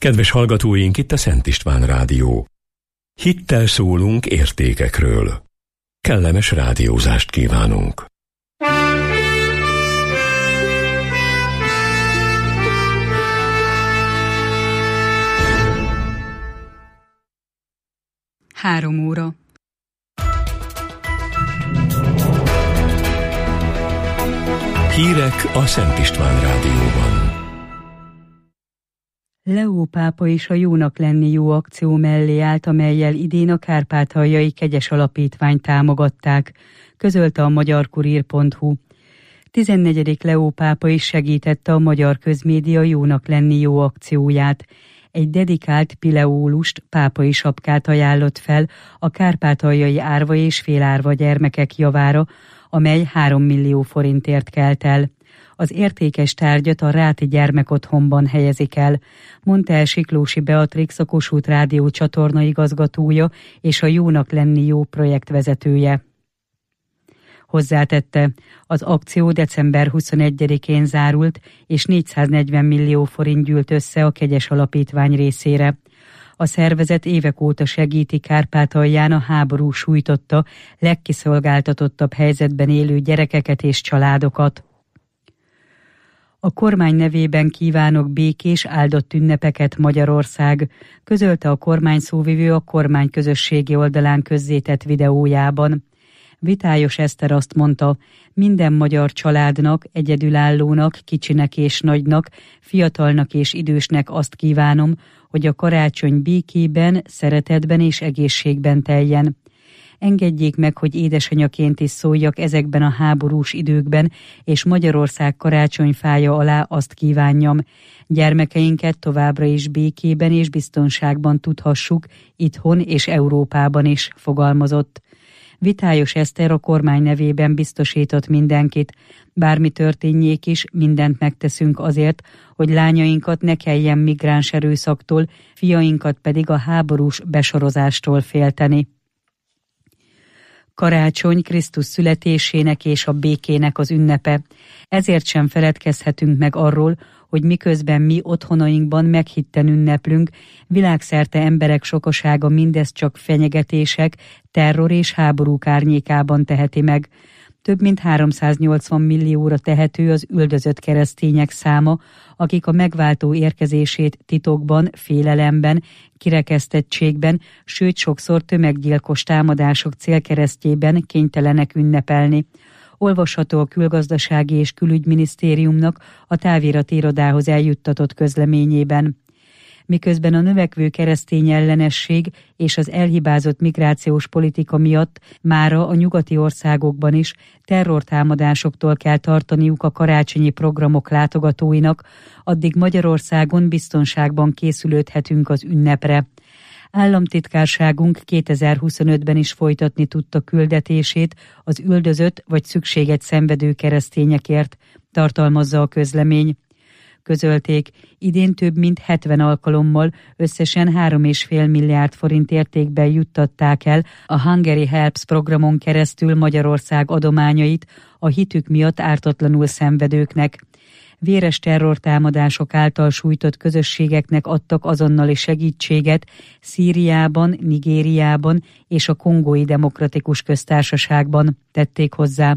Kedves hallgatóink, itt a Szent István Rádió. Hittel szólunk értékekről. Kellemes rádiózást kívánunk. Három óra. Hírek a Szent István Rádióban. Leó pápa is a Jónak lenni jó akció mellé állt, amellyel idén a Kárpátaljai Kegyes Alapítványt támogatták, közölte a magyarkurír.hu. 14. Leó pápa is segítette a magyar közmédia Jónak lenni jó akcióját. Egy dedikált pileólust, pápai sapkát ajánlott fel a kárpátaljai árva és félárva gyermekek javára, amely 3 millió forintért kelt el. Az értékes tárgyat a Ráti gyermekotthonban helyezik el, mondta el Siklósi Beatrix, a Kossuth Rádió csatorna igazgatója és a Jónak lenni jó projektvezetője. Hozzátette, az akció december 21-én zárult, és 440 millió forint gyűlt össze a Kegyes Alapítvány részére. A szervezet évek óta segíti Kárpátalján a háború sújtotta, legkiszolgáltatottabb helyzetben élő gyerekeket és családokat. A kormány nevében kívánok békés, áldott ünnepeket Magyarország, közölte a kormány szóvivő a kormány közösségi oldalán közzétett videójában. Vitályos Eszter azt mondta, minden magyar családnak, egyedülállónak, kicsinek és nagynak, fiatalnak és idősnek azt kívánom, hogy a karácsony békében, szeretetben és egészségben teljen. Engedjék meg, hogy édesanyaként is szóljak ezekben a háborús időkben, és Magyarország karácsonyfája alá azt kívánjam. Gyermekeinket továbbra is békében és biztonságban tudhassuk, itthon és Európában is, fogalmazott. Vitályos Eszter a kormány nevében biztosított mindenkit. Bármi történjék is, mindent megteszünk azért, hogy lányainkat ne kelljen migráns erőszaktól, fiainkat pedig a háborús besorozástól félteni. Karácsony Krisztus születésének és a békének az ünnepe. Ezért sem feledkezhetünk meg arról, hogy miközben mi otthonainkban meghitten ünneplünk, világszerte emberek sokasága mindezt csak fenyegetések, terror és háborúk árnyékában teheti meg. Több mint 380 millióra tehető az üldözött keresztények száma, akik a megváltó érkezését titokban, félelemben, kirekesztettségben, sőt sokszor tömeggyilkos támadások célkeresztjében kénytelenek ünnepelni. Olvasható a Külgazdasági és Külügyminisztériumnak a távirati irodához eljuttatott közleményében. Miközben a növekvő keresztény ellenesség és az elhibázott migrációs politika miatt mára a nyugati országokban is terrortámadásoktól kell tartaniuk a karácsonyi programok látogatóinak, addig Magyarországon biztonságban készülődhetünk az ünnepre. Államtitkárságunk 2025-ben is folytatni tudta küldetését az üldözött vagy szükséget szenvedő keresztényekért, tartalmazza a közlemény. Közölték, idén több mint 70 alkalommal összesen 3,5 milliárd forint értékben juttatták el a Hungary Helps programon keresztül Magyarország adományait a hitük miatt ártatlanul szenvedőknek. Véres terrortámadások által sújtott közösségeknek adtak azonnali segítséget Szíriában, Nigériában és a Kongói Demokratikus Köztársaságban, tették hozzá.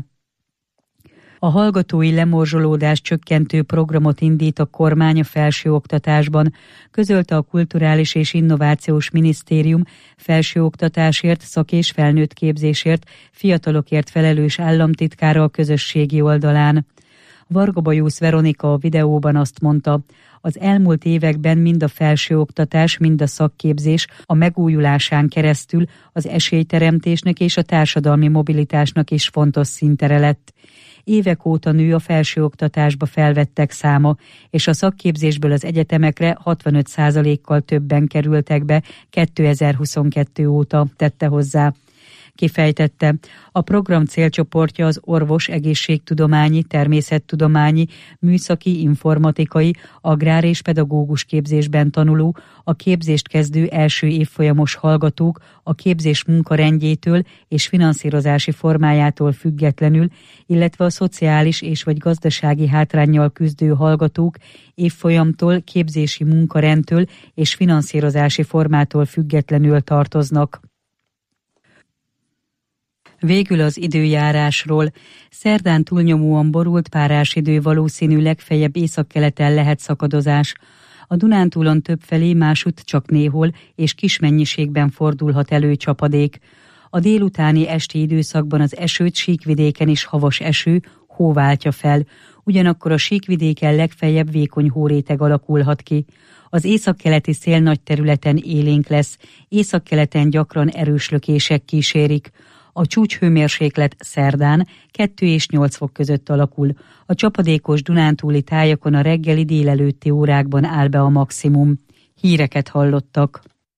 A hallgatói lemorzsolódás csökkentő programot indít a kormány a felsőoktatásban, közölte a Kulturális és Innovációs Minisztérium felsőoktatásért, szak- és felnőttképzésért, fiatalokért felelős államtitkára a közösségi oldalán. Varga Bajusz Veronika a videóban azt mondta, az elmúlt években mind a felsőoktatás, mind a szakképzés a megújulásán keresztül az esélyteremtésnek és a társadalmi mobilitásnak is fontos színtere lett. Évek óta nő a felsőoktatásba felvettek száma, és a szakképzésből az egyetemekre 65%-kal többen kerültek be 2022 óta, tette hozzá. Kifejtette, a program célcsoportja az orvos, egészségtudományi, természettudományi, műszaki, informatikai, agrár és pedagógus képzésben tanuló, a képzést kezdő első évfolyamos hallgatók a képzés munkarendjétől és finanszírozási formájától függetlenül, illetve a szociális és vagy gazdasági hátránnyal küzdő hallgatók évfolyamtól, képzési munkarendtől és finanszírozási formától függetlenül tartoznak. Végül az időjárásról. Szerdán túlnyomóan borult párás idő, valószínű legfeljebb északkeleten lehet szakadozás. A Dunántúlon többfelé, másutt csak néhol és kis mennyiségben fordulhat elő csapadék. A délutáni esti időszakban az esőt síkvidéken is havas eső, hó váltja fel. Ugyanakkor a síkvidéken legfeljebb vékony hóréteg alakulhat ki. Az északkeleti szél nagy területen élénk lesz, északkeleten gyakran erős lökések kísérik. A csúcshőmérséklet szerdán 2 és 8 fok között alakul. A csapadékos dunántúli tájakon a reggeli délelőtti órákban áll be a maximum. Híreket hallottak.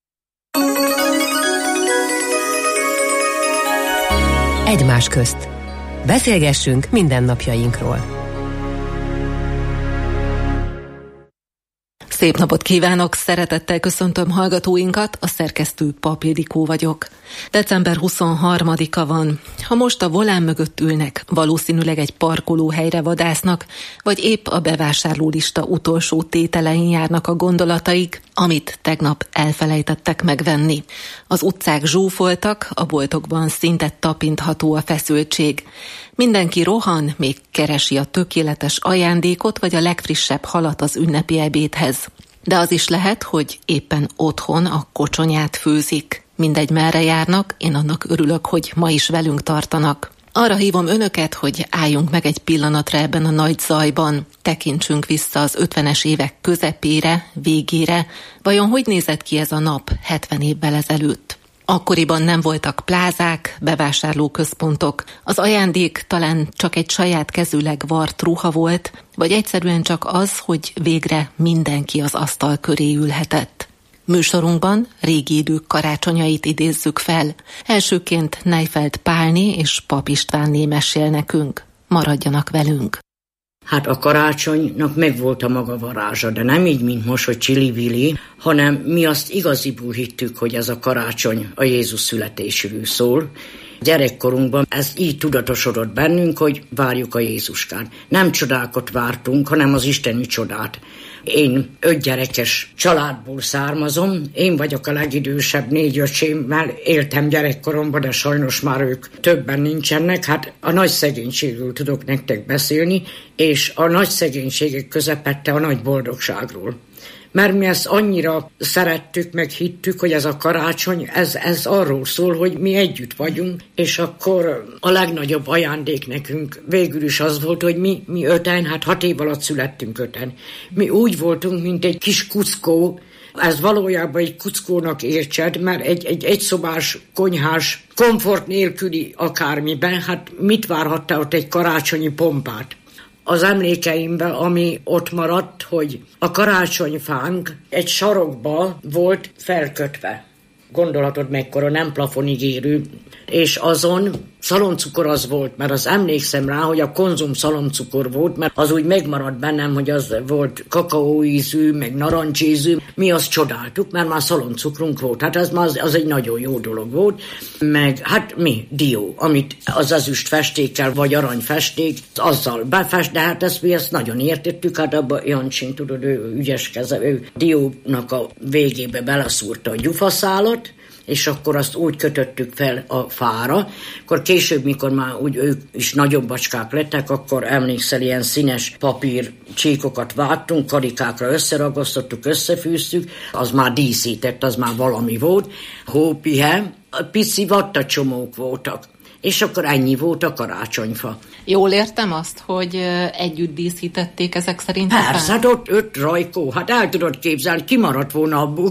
Egymás közt. Beszélgessünk mindennapjainkról. Szép napot kívánok, szeretettel köszöntöm hallgatóinkat, a szerkesztő Pap Ildikó vagyok. December 23-a van. Ha most a volán mögött ülnek, valószínűleg egy parkolóhelyre vadásznak, vagy épp a bevásárlólista utolsó tételein járnak a gondolataik, amit tegnap elfelejtettek megvenni. Az utcák zsúfoltak, a boltokban szinte tapintható a feszültség. Mindenki rohan, még keresi a tökéletes ajándékot, vagy a legfrissebb halat az ünnepi ebédhez. De az is lehet, hogy éppen otthon a kocsonyát főzik. Mindegy merre járnak, én annak örülök, hogy ma is velünk tartanak. Arra hívom önöket, hogy álljunk meg egy pillanatra ebben a nagy zajban. Tekintsünk vissza az 50-es évek közepére, végére. Vajon hogy nézett ki ez a nap 70 évvel ezelőtt? Akkoriban nem voltak plázák, bevásárlóközpontok. Az ajándék talán csak egy saját kezűleg vart ruha volt, vagy egyszerűen csak az, hogy végre mindenki az asztal köré ülhetett. Műsorunkban régi idők karácsonyait idézzük fel. Elsőként Neifeld Pálné és Pap Istvánné mesél nekünk. Maradjanak velünk! Hát a karácsonynak megvolt a maga varázsa, de nem így, mint most, hogy csili-vili, hanem mi azt igaziból hittük, hogy ez a karácsony a Jézus születéséről szól. Gyerekkorunkban ez így tudatosodott bennünk, hogy várjuk a Jézuskát. Nem csodákat vártunk, hanem az isteni csodát. Én 5 gyerekes családból származom, én vagyok a legidősebb 4 öcsémmel, éltem gyerekkoromban, de sajnos már ők többen nincsenek. Hát a nagy szegénységről tudok nektek beszélni, és a nagy szegénységek közepette a nagy boldogságról. Mert mi ezt annyira szerettük, meg hittük, hogy ez a karácsony, ez arról szól, hogy mi együtt vagyunk, és akkor a legnagyobb ajándék nekünk végül is az volt, hogy mi 5-en, hát 6 év alatt születtünk 5-en. Mi úgy voltunk, mint egy kis kuckó, ez valójában egy kuckónak értsed, mert egy egyszobás, konyhás, komfort nélküli akármiben, hát mit várhattál ott egy karácsonyi pompát? Az emlékeimben, ami ott maradt, hogy a karácsonyfánk egy sarokba volt felkötve. Gondolhatod mekkora, nem plafonig érő, és azon szaloncukor az volt, mert az emlékszem rá, hogy a Konzum szaloncukor volt, mert az úgy megmaradt bennem, hogy az volt kakaóízű, meg narancsízű. Mi azt csodáltuk, mert már szaloncukrunk volt. Hát az egy nagyon jó dolog volt. Meg hát mi? Dió, amit az ezüst festékkel, vagy aranyfesték, azzal befest, de hát mi ezt nagyon értettük, hát abban Jancsin, tudod, ő ügyes keze, ő diónak a végébe beleszúrta a gyufaszálat, és akkor azt úgy kötöttük fel a fára. Akkor később, mikor már úgy ők is nagyobb bacskák lettek, akkor emlékszel, ilyen színes papír csíkokat vágtunk, karikákra összeragasztottuk, összefűztük, az már díszített, az már valami volt. Hópihe, pici vattacsomók voltak. és akkor ennyi volt a karácsonyfa. Jól értem azt, hogy együtt díszítették ezek szerint? Persze, hát ott 5 rajkó, hát el tudod képzelni, kimaradt volna abból.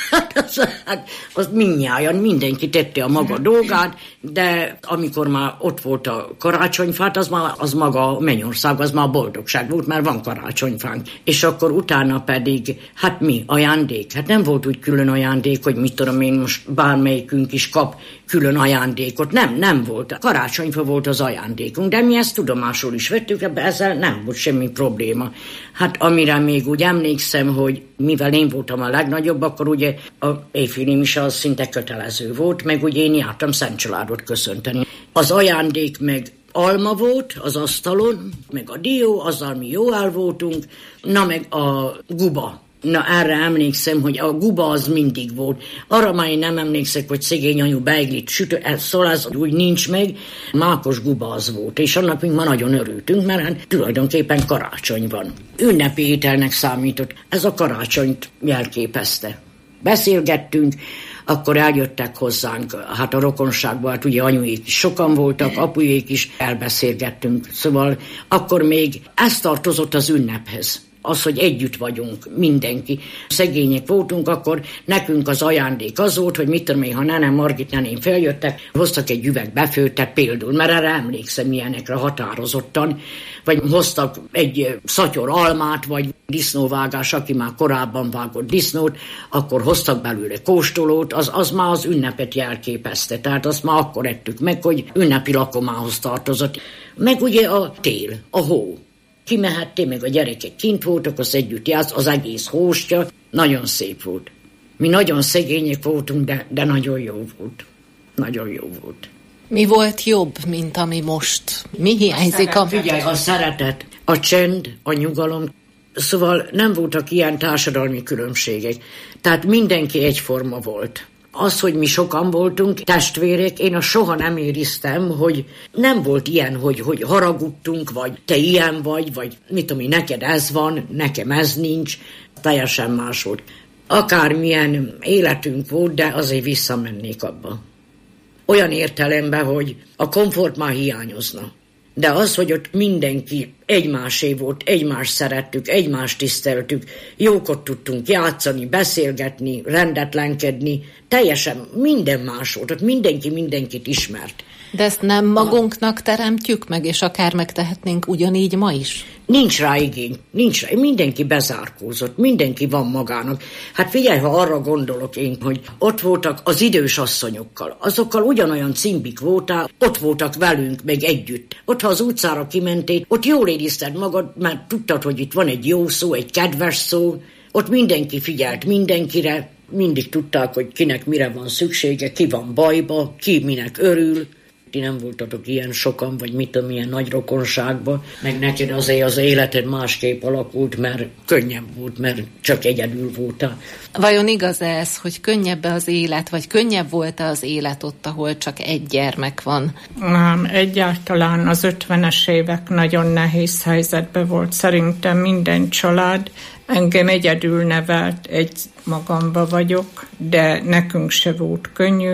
Hát az mindnyájan, mindenki tette a maga dolgát, de amikor már ott volt a karácsonyfát, az maga a mennyország, az már a boldogság volt, mert van karácsonyfánk. És akkor utána pedig, hát mi, ajándék? Hát nem volt úgy külön ajándék, hogy mit tudom én, most bármelyikünk is kap külön ajándékot. Nem volt. Karácsonyfa volt az ajándékunk, de mi ezt tudomásul is vettük, ezzel nem volt semmi probléma. Hát amire még úgy emlékszem, hogy mivel én voltam a legnagyobb, akkor ugye a éjféli mise az szinte kötelező volt, meg ugye én jártam Szent Családot köszönteni. Az ajándék meg alma volt az asztalon, meg a dió, azzal mi jó el voltunk, na meg a guba. Na erre emlékszem, hogy a guba az mindig volt. Arra már én nem emlékszek, hogy szegény anyu beiglit sütött, szóval ez úgy nincs meg. Mákos guba az volt, és annak mi ma nagyon örültünk, mert hát tulajdonképpen karácsony van. Ünnepi ételnek számított. Ez a karácsonyt jelképezte. Beszélgettünk, akkor eljöttek hozzánk, hát a rokonságban, hát ugye anyuék is sokan voltak, apujék is, elbeszélgettünk. Szóval akkor még ez tartozott az ünnephez. Az, hogy együtt vagyunk, mindenki. Szegények voltunk, akkor nekünk az ajándék az volt, hogy mit tudom én, ha nenem, Margit neném feljöttek, hoztak egy üveg befőttet például, mert erre emlékszem ilyenekre határozottan, vagy hoztak egy szatyor almát, vagy disznóvágás, aki már korábban vágott disznót, akkor hoztak belőle kóstolót, az már az ünnepet jelképezte, tehát azt már akkor ettük meg, hogy ünnepi lakomához tartozott. Meg ugye a tél, a hó. Kimehettél, meg a gyerekek kint voltak, az együtt járt, az egész hóstja, nagyon szép volt. Mi nagyon szegények voltunk, de nagyon jó volt. Nagyon jó volt. Mi volt jobb, mint ami most? Mi hiányzik Figyelj, a szeretet, a csend, a nyugalom. Szóval nem voltak ilyen társadalmi különbségek. Tehát mindenki egyforma volt. Az, hogy mi sokan voltunk, testvérek, én azt soha nem ériztem, hogy nem volt ilyen, hogy haragudtunk, vagy te ilyen vagy mit tudom én, neked ez van, nekem ez nincs, teljesen más volt. Akármilyen életünk volt, de azért visszamennék abba. Olyan értelemben, hogy a komfort már hiányozna. De az, hogy ott mindenki egymásé volt, egymást szerettük, egymást tiszteltük, jókot tudtunk játszani, beszélgetni, rendetlenkedni, teljesen minden más volt, ott mindenki mindenkit ismert. De ezt nem magunknak teremtjük meg, és akár megtehetnénk ugyanígy ma is? Nincs rá igény, mindenki bezárkózott, mindenki van magának. Hát figyelj, ha arra gondolok én, hogy ott voltak az idős asszonyokkal, azokkal ugyanolyan cimbik voltál, ott voltak velünk, meg együtt. Ott, ha az utcára kimentél, ott jól érezted magad, mert tudtad, hogy itt van egy jó szó, egy kedves szó, ott mindenki figyelt mindenkire, mindig tudták, hogy kinek mire van szüksége, ki van bajba, ki minek örül. Ti nem voltatok ilyen sokan, vagy mit tudom, ilyen nagy rokonságban, meg neked azért az életed másképp alakult, mert könnyebb volt, mert csak egyedül voltál. Vajon igaz ez, hogy könnyebb az élet, vagy könnyebb volt az élet ott, ahol csak egy gyermek van? Nem, egyáltalán az 50-es évek nagyon nehéz helyzetben volt. Szerintem minden család. Engem egyedül nevelt, egy magamba vagyok, de nekünk se volt könnyű.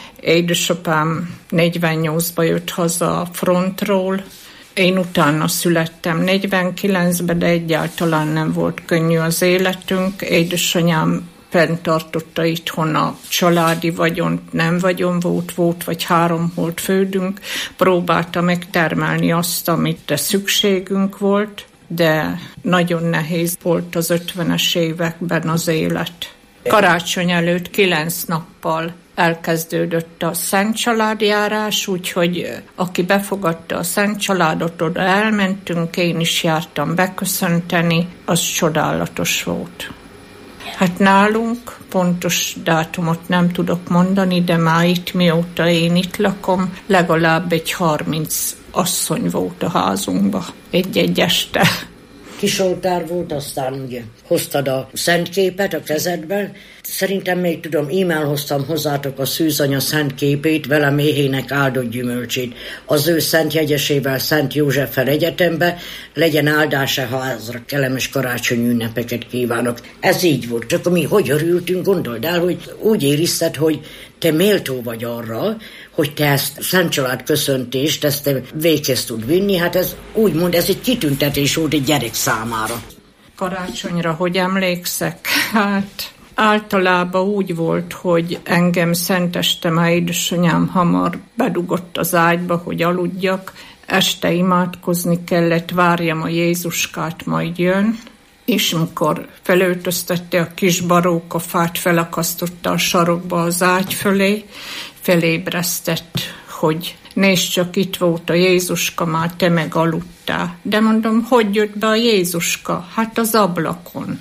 Édesapám 48-ba jött haza a frontról. Én utána születtem 49-ben, de egyáltalán nem volt könnyű az életünk. Édesanyám fenntartotta itthon a családi vagyont, nem vagyon volt, vagy 3 volt földünk. Próbálta megtermelni azt, amit szükségünk volt, de nagyon nehéz volt az 50-es években az élet. Karácsony előtt 9 nappal elkezdődött a Szent Családjárás, úgyhogy aki befogadta a Szent Családot, oda elmentünk, én is jártam beköszönteni, az csodálatos volt. Hát nálunk pontos dátumot nem tudok mondani, de már itt, mióta én itt lakom, legalább egy 30 asszony volt a házunkba egy-egy este. Kis oltár volt, aztán ugye hoztad a szentképet a kezedben. Szerintem még tudom, e-mail hoztam hozzátok a szűzanya szent képét, vele méhének áldott gyümölcsét. Az ő szent jegyesével, Szent Józseffel egyetembe, legyen áldása házra, kellemes karácsonyi ünnepeket kívánok. Ez így volt, csak mi hogy örültünk, gondold el, hogy úgy érezted, hogy te méltó vagy arra, hogy te ezt Szent Család köszöntést, ezt te véghez tud vinni, hát ez úgymond, ez egy kitüntetés volt egy gyerek számára. Karácsonyra, hogy emlékszek? Hát általában úgy volt, hogy engem szenteste már édesanyám hamar bedugott az ágyba, hogy aludjak. Este imádkozni kellett, várjam a Jézuskát, majd jön. És amikor felöltöztette a kis barókafát, felakasztotta a sarokba az ágy fölé, felébresztett, hogy nézd csak, itt volt a Jézuska, már te meg aludtál. De mondom, hogy jött be a Jézuska? Hát az ablakon.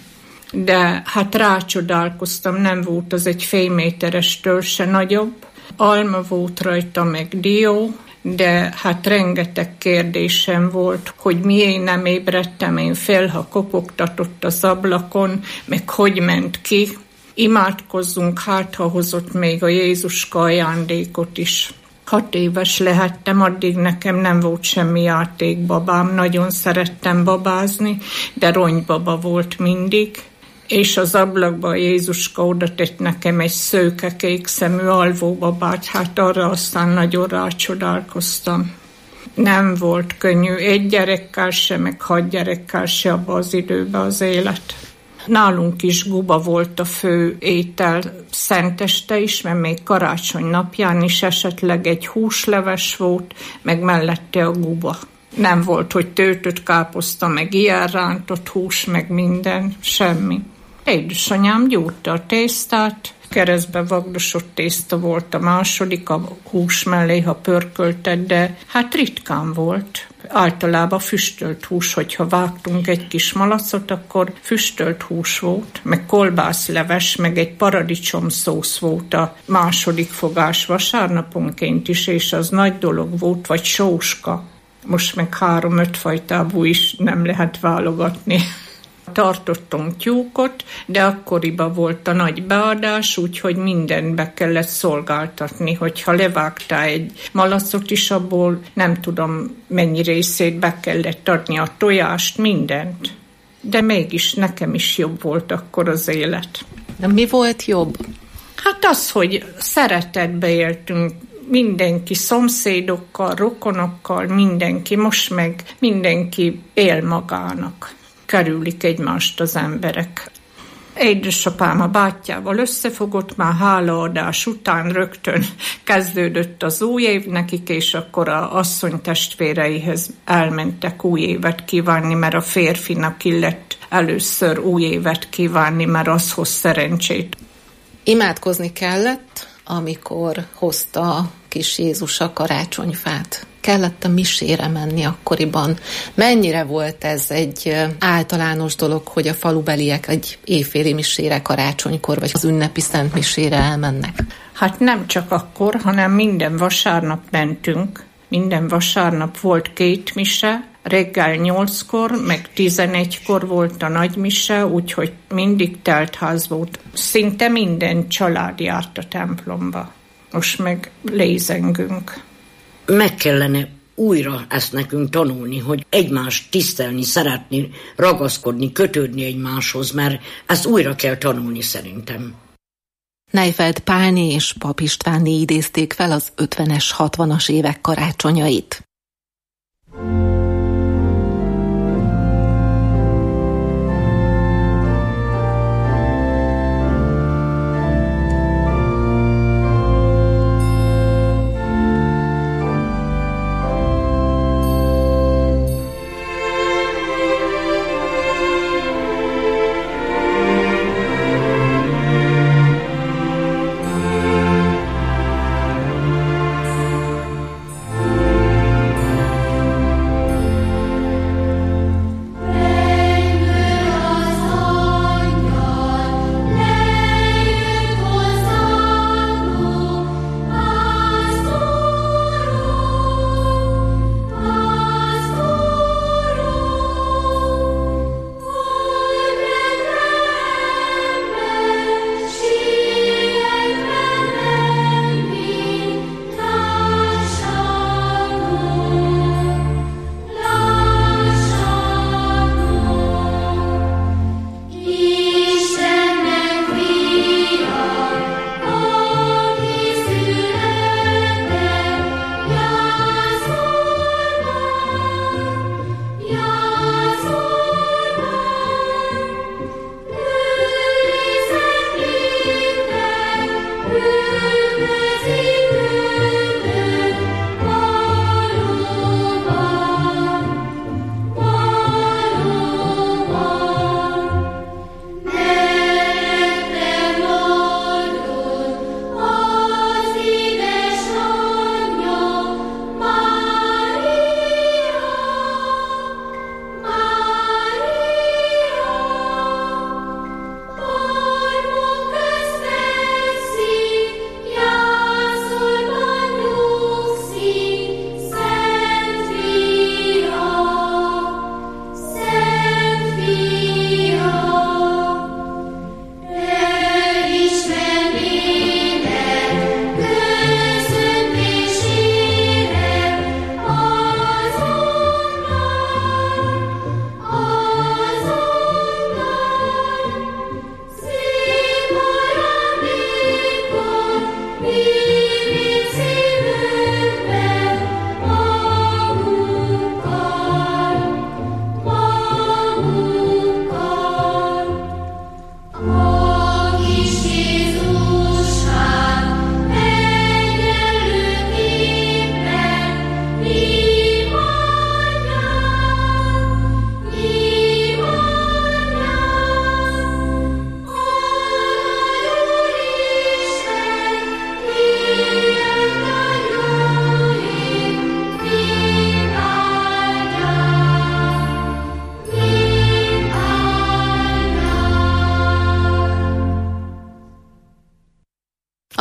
De hát rácsodálkoztam, nem volt az egy fél méterestől se nagyobb. Alma volt rajta, meg dió, de hát rengeteg kérdésem volt, hogy miért nem ébredtem én fel, ha kopogtatott az ablakon, meg hogy ment ki. Imádkozzunk, hát ha hozott még a Jézuska ajándékot is. 6 éves lehettem, addig nekem nem volt semmi játékbabám, nagyon szerettem babázni, de ronybaba volt mindig. És az ablakba a Jézuska oda tett nekem egy szőke kék szemű alvóbabát, hát arra aztán nagyon rácsodálkoztam. Nem volt könnyű, 1 gyerekkel se, meg 6 gyerekkel se abban az időben az élet. Nálunk is guba volt a fő étel szenteste is, mert még karácsony napján is esetleg egy húsleves volt, meg mellette a guba. Nem volt, hogy töltött káposzta, meg ilyen rántott hús, meg minden, semmi. Édesanyám gyúrta a tésztát, keresztbe vagdosott tészta volt a második, a hús mellé, ha pörkölted, de hát ritkán volt. Általában füstölt hús, hogyha vágtunk egy kis malacot, akkor füstölt hús volt, meg kolbászleves, meg egy paradicsomszósz volt a második fogás vasárnaponként is, és az nagy dolog volt, vagy sóska. Most meg 3-5 fajtából is nem lehet válogatni. Tartottunk tyúkot, de akkoriban volt a nagy beadás, úgyhogy mindent be kellett szolgáltatni, hogyha levágtál egy malacot is, abból nem tudom mennyi részét be kellett adni, a tojást, mindent. De mégis nekem is jobb volt akkor az élet. De mi volt jobb? Hát az, hogy szeretetbe éltünk, mindenki szomszédokkal, rokonokkal, mindenki, most meg mindenki él magának. Kerülik egymást az emberek. Édesapám a bátyjával összefogott, már hálaadás után rögtön kezdődött az új év nekik, és akkor az asszony testvéreihez elmentek új évet kívánni, mert a férfinak illett először új évet kívánni, mert az hoz szerencsét. Imádkozni kellett, amikor hozta a kis Jézus a karácsonyfát. Kellett a misére menni akkoriban. Mennyire volt ez egy általános dolog, hogy a falubeliek egy éjféli misére karácsonykor, vagy az ünnepi szent misére elmennek? Hát nem csak akkor, hanem minden vasárnap mentünk. Minden vasárnap volt 2 mise, reggel 8-kor, meg 11-kor volt a nagy mise, úgyhogy mindig teltház volt. Szinte minden család járt a templomba. Most meg lézengünk. Meg kellene újra ezt nekünk tanulni, hogy egymást tisztelni, szeretni, ragaszkodni, kötődni egymáshoz, mert ezt újra kell tanulni szerintem. Neifeld Pálné és Pap Istvánné idézték fel az 50-es, 60-as évek karácsonyait.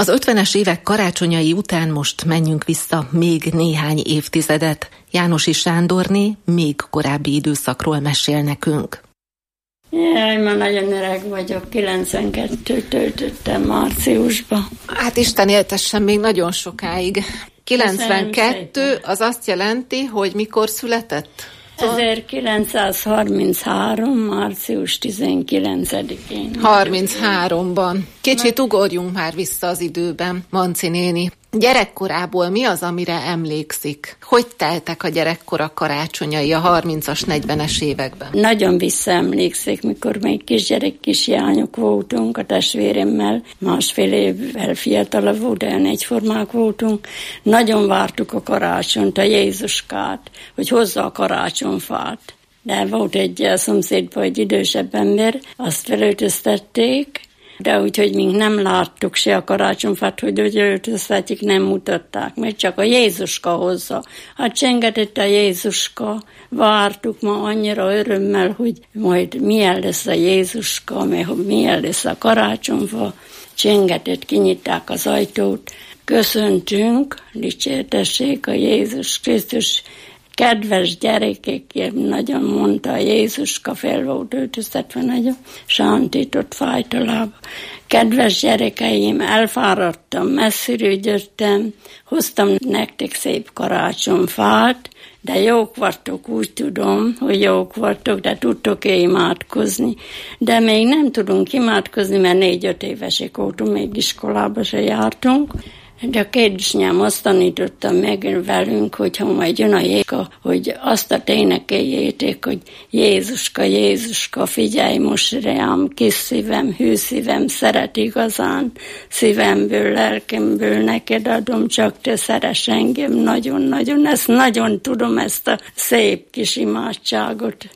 Az 50-es évek karácsonyai után most menjünk vissza még néhány évtizedet. Jánosi Sándorné még korábbi időszakról mesél nekünk. Jaj, ma nagyon öreg vagyok, 92-t töltöttem márciusban. Hát Isten éltessen még nagyon sokáig. 92 az azt jelenti, hogy mikor született? 1933. március 19-én. 33-ban. Kicsit ugorjunk már vissza az időben, Manci néni. Gyerekkorából mi az, amire emlékszik? Hogy teltek a gyerekkora karácsonyai a 30-as, 40-es években? Nagyon visszaemlékszik, mikor még kisgyerek, kisjányok voltunk a testvéremmel, 1,5 évvel fiatalabb volt, de egyformák voltunk. Nagyon vártuk a karácsonyt, a Jézuskát, hogy hozza a karácsonyfát. De volt egy szomszédban egy idősebb ember, azt felöltöztették, de úgyhogy mink nem láttuk se a karácsonyfát, hogy öltöztetjük, nem mutatták, mert csak a Jézuska hozza. Hát csengetett a Jézuska, vártuk ma annyira örömmel, hogy majd milyen lesz a Jézuska, mert milyen lesz a karácsonyfa. Csengetett, kinyitták az ajtót, köszöntünk, dicsértessék a Jézus Krisztus. Kedves gyerekek, nagyon mondta a Jézuska, fel volt öltöztetve nagyon, sántított fájt a lába. Kedves gyerekeim, elfáradtam, messziről jöttem, hoztam nektek szép karácsonyfát, de jók vagytok, úgy tudom, hogy jók vagytok, de tudtok-e imádkozni. De még nem tudunk imádkozni, mert 4-5 évesek voltunk, még iskolába se jártunk. De a kédisnyám azt tanította meg velünk, hogy ha majd jön a Jézuska, hogy azt a énekeljétek, hogy Jézuska, Jézuska, figyelj most rám, kis szívem, hű szívem, szeret igazán, szívemből, lelkemből neked adom, csak te szeress engem nagyon-nagyon. Ezt nagyon tudom, ezt a szép kis imádságot.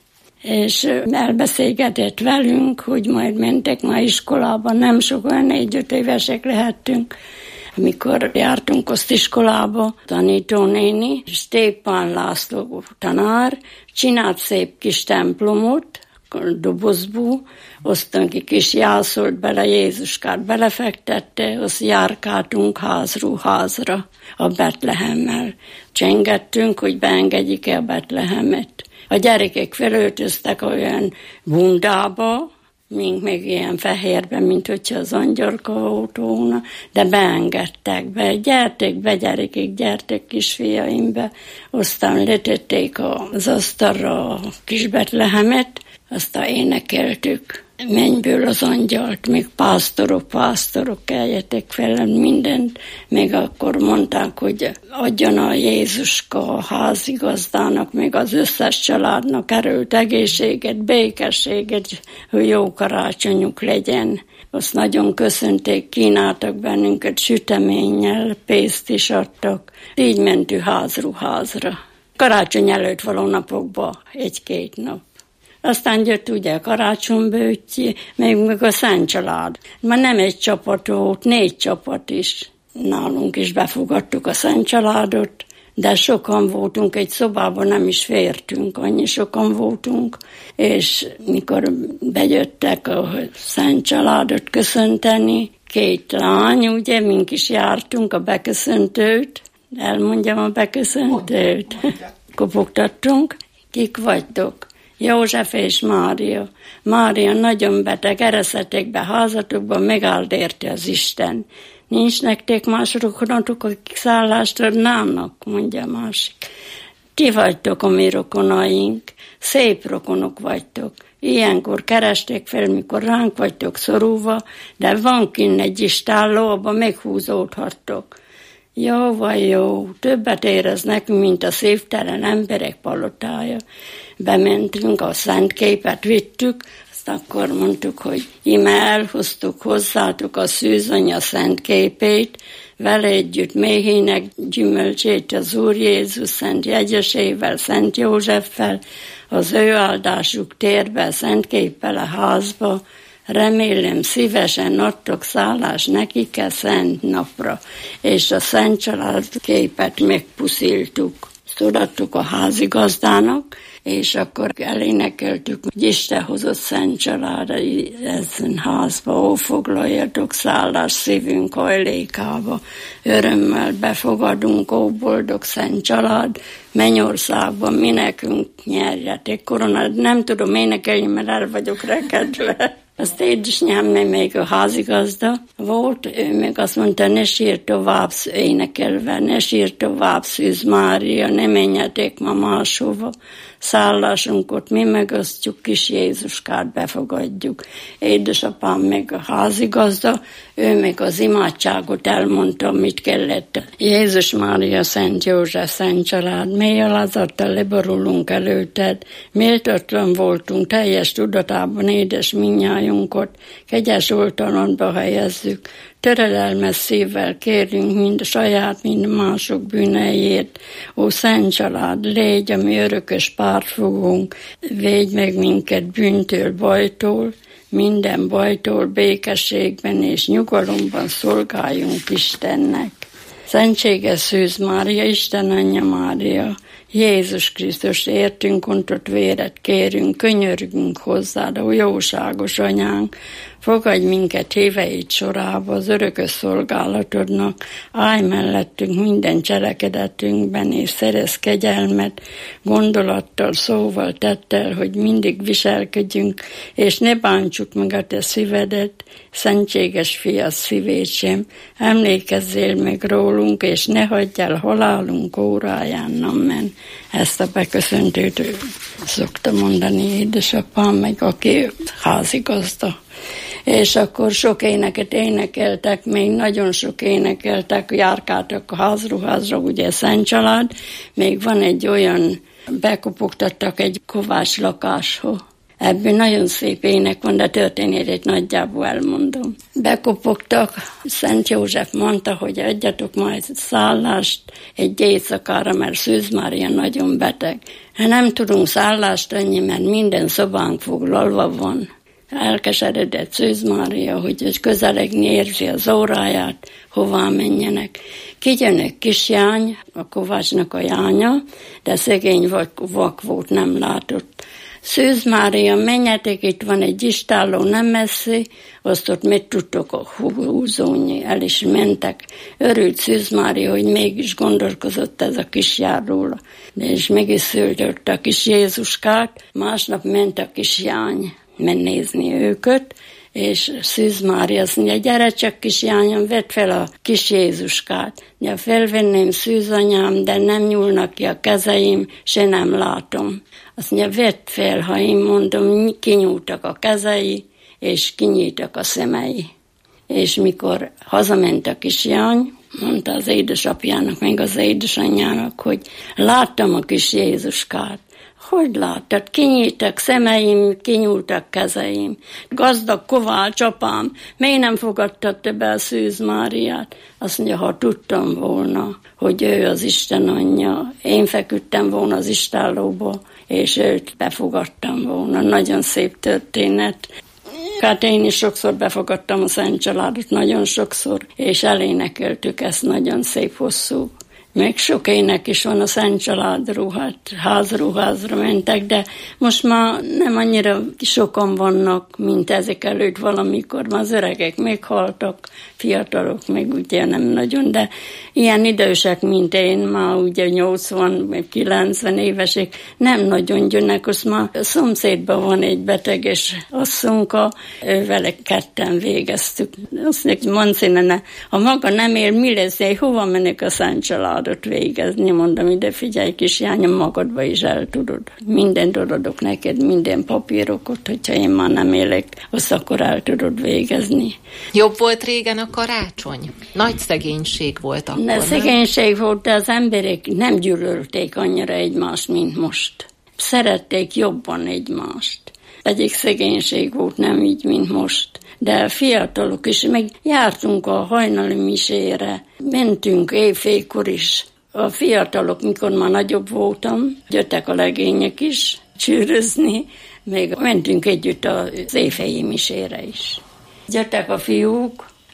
És elbeszélgetett velünk, hogy majd mentek ma iskolában, nem sok, olyan 4-5 évesek lehettünk. Amikor jártunk azt iskolába, tanítónéni, Stépán László tanár, csinált szép kis templomot, dobozból, aztán ki kis jászolt bele, Jézuskát belefektette, azt járkáltunk házról házra a Betlehemmel. Csengettünk, hogy beengedjük-e a Betlehemet. A gyerekek felöltöztek olyan bundába, mink meg ilyen fehérben, mint hogyha az angyalka volt volna, de beengedtek be. Gyertek be, gyerekek, gyertek kisfiaim be. Aztán letették az asztalra a kis Betlehemet, aztán énekeltük. Mennyből az angyalt, még pásztorok, keljetek fel mindent. Még akkor mondták, hogy adjon a Jézuska a házigazdának, még az összes családnak erőt, egészséget, békességet, hogy jó karácsonyuk legyen. Azt nagyon köszönték, kínáltak bennünket süteménnyel, pénzt is adtak. Így mentünk házról házra. Karácsony előtt való napokban 1-2 nap. Aztán jött ugye a karácsonybőtyi, meg a Szent Család. Már nem egy csapat volt, 4 csapat is. Nálunk is befogadtuk a Szent Családot, de sokan voltunk, egy szobában nem is fértünk, annyi sokan voltunk, és mikor bejöttek a Szent Családot köszönteni, 2 lány, ugye, mink is jártunk a beköszöntőt, elmondjam a beköszöntőt, kopogtattunk, kik vagytok? József és Mária. Mária nagyon beteg, ereszetek be házatokban, megállt érte az Isten. Nincs nektek más rokonatok, akik szállást adnának, mondja másik. Ti vagytok a mi rokonaink, szép rokonok vagytok. Ilyenkor kerestek fel, mikor ránk vagytok szorulva, de van kinn egy istálló, abban meghúzódhattok. Jó vagy jó, többet érez nekünk, mint a szívtelen emberek palotája. Bementünk, a szent képet vittük, azt akkor mondtuk, hogy íme elhoztuk hozzátok a szűzanya szent képét, vele együtt méhének gyümölcsét az Úr Jézus szent jegyesével, Szent Józseffel, az ő áldásuk térbe, szent képpel a házba. Remélem szívesen adtok szállás nekik a szent napra, és a Szent Család képet megpusziltuk. Ezt odaadtuk a házigazdának, és akkor elénekeltük, hogy Isten hozott szent család ezen házba, ó, foglaljatok szállást szívünk hajlékába, örömmel befogadunk, ó, boldog szent család, mennyországban mi nekünk nyerjetek koronát. Nem tudom énekelni, mert el vagyok rekedve. Azt édesanyám még a házigazda volt, ő még azt mondta, ne sír tovább énekelve, ne sír tovább Szűz Mária, ne menjetek ma máshova. Szállásunkat mi megosztjuk, kis Jézuskát befogadjuk. Édesapám meg a házigazda, ő meg az imádságot elmondta, mit kellett. Jézus Mária, Szent József, Szent Család, mély alázattal leborulunk előtted, méltatlan voltunk, teljes tudatában édes minnyájunkat, kegyes oltalomba helyezzük, töredelmes szívvel kérünk mind saját, mind mások bűneiért. Ó, Szent Család, légy a mi örökös pártfogónk, védj meg minket bűntől, bajtól, minden bajtól, békességben és nyugalomban szolgáljunk Istennek. Szentséges Szűz Mária, Isten Anyja Mária, Jézus Krisztus, értünk ontott véret kérünk, könyörgünk hozzád, ó jóságos anyánk, fogadj minket híveid sorába az örökös szolgálatodnak, állj mellettünk minden cselekedetünkben, és szerezz kegyelmet, gondolattal, szóval, tettel, hogy mindig viselkedjünk, és ne bántsuk meg a te szívedet, szentséges fiad szívét sem, emlékezzél meg rólunk, és ne hagyj el halálunk óráján, amen. Ezt a beköszöntőt szokta mondani édesapám, meg aki házigazda. És akkor sok éneket énekeltek, még nagyon sok énekeltek, járkáltak a házruházra, ugye Szent Család, még van egy olyan, bekopogtattak egy kovács lakáshoz. Ebből nagyon szép ének van, de történetét nagyjából elmondom. Bekopogtak, Szent József mondta, hogy adjatok majd szállást egy éjszakára, mert Szűz Mária nagyon beteg. Nem tudunk szállást adni, mert minden szobánk foglalva van. Elkeseredett Szűz Mária, hogy közelegni érzi az óráját, hová menjenek. Kijön egy kisjány, a kovácsnak a jánya, de szegény vak volt, nem látott. Szűz Mária, menjetek, itt van egy istálló nem messzi, azt ott mit tudtok húzódni, el is mentek. Örült Szűz Mária, hogy mégis gondolkozott ez a kisjár róla, és meg is szültött a kis Jézuskát, másnap ment a kisjány megnézni őket, és Szűz Mária azt mondja, gyere csak kisjányom, vedd fel a kis Jézuskát. Ja, felvenném Szűz anyám, de nem nyúlnak ki a kezeim, se nem látom. Azt mondja, vedd fel, ha én mondom, kinyúltak a kezei, és kinyíltak a szemei. És mikor hazament a kisjány, mondta az édesapjának, meg az édesanyjának, hogy láttam a kis Jézuskát. Hogy láttad? Kinyíltak szemeim, kinyúltak kezeim. Gazdag Kovács apám, miért nem fogadtad te be a Szűz Máriát? Azt mondja, ha tudtam volna, hogy ő az Isten anyja, én feküdtem volna az istállóba, és őt befogadtam volna. Nagyon szép történet. Hát én is sokszor befogadtam a Szent Családot, nagyon sokszor, és elénekeltük ezt nagyon szép hosszú. Még sok ének is van a Szent Családról, hát házruházra mentek, de most már nem annyira sokan vannak, mint ezek előtt valamikor. Már az öregek meghaltak, fiatalok meg ugye nem nagyon, de ilyen idősek, mint én, már ugye 80-90 évesek nem nagyon jönnek. Azt már a szomszédban van egy beteges asszonka, vele ketten végeztük. Azt mondja, Monszínene, ha maga nem él, mi lesz, hova mennek a Szent Családot végezni? Mondom, ide figyelj, kislányom, magadba is el tudod. Mindent adok neked, minden papírokat, hogyha én már nem élek, azt akkor el tudod végezni. Jobb volt régen a karácsony? Nagy szegénység volt akkor, de szegénység volt, de az emberek nem gyűlölték annyira egymást, mint most. Szerették jobban egymást. Egyik szegénység volt, nem így, mint most. De fiatalok is, meg jártunk a hajnali misére, mentünk éjfélkor is. A fiatalok, mikor már nagyobb voltam, jöttek a legények is csűrözni, még mentünk együtt az éjféli misére is. Jöttek a fiúk,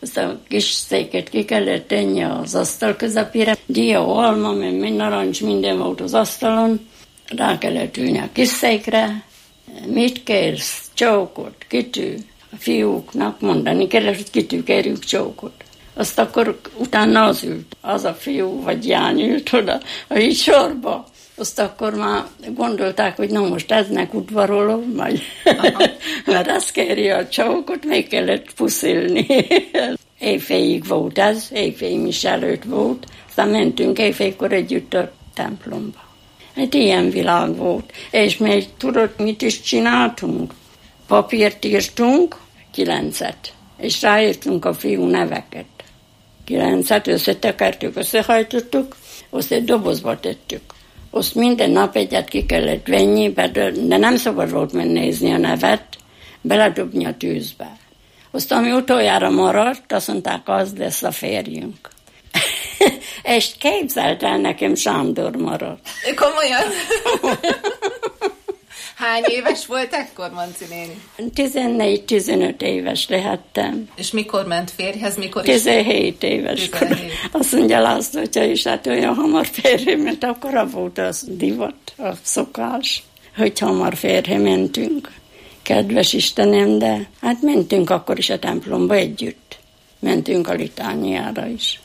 Azt a kis széket ki kellett tenni az asztal közepére. Dió, alma, meg narancs, minden volt az asztalon. Rá kellett ülni a kis székre. Mit kérsz? Csókot, kitű. A fiúknak mondani kellett, hogy kitű, kérjük csókot. Azt akkor utána az ült. Az a fiú vagy jány ült oda, így sorba. Azt akkor már gondolták, hogy na most eznek udvaroló, majd, mert azt kéri a csókot, még kellett puszilni. Éjféig volt ez, éjféig is előtt volt, aztán mentünk éjfélkor együtt a templomba. Hát ilyen világ volt. És még tudod, mit is csináltunk? Papírt írtunk, 9, és ráírtunk a fiú neveket. 9 összetekertük, összehajtottuk, azt egy dobozba tettük. Azt minden nap egyet ki kellett venni, de nem szabad volt megnézni a nevet, beledobni a tűzbe. Azt, ami utoljára maradt, azt mondták, az lesz a férjünk. És képzelt el, nekem Sándor maradt. Komolyan? Hány éves volt ekkor, Manci néni? 14-15 éves lehettem. És mikor ment férjhez? 17 éves. 17. Azt mondja László, hogyha is hát olyan hamar férje, mert akkor volt az divat, a szokás, hogy hamar férje mentünk. Kedves Istenem, de hát mentünk akkor is a templomba együtt. Mentünk a litániára is.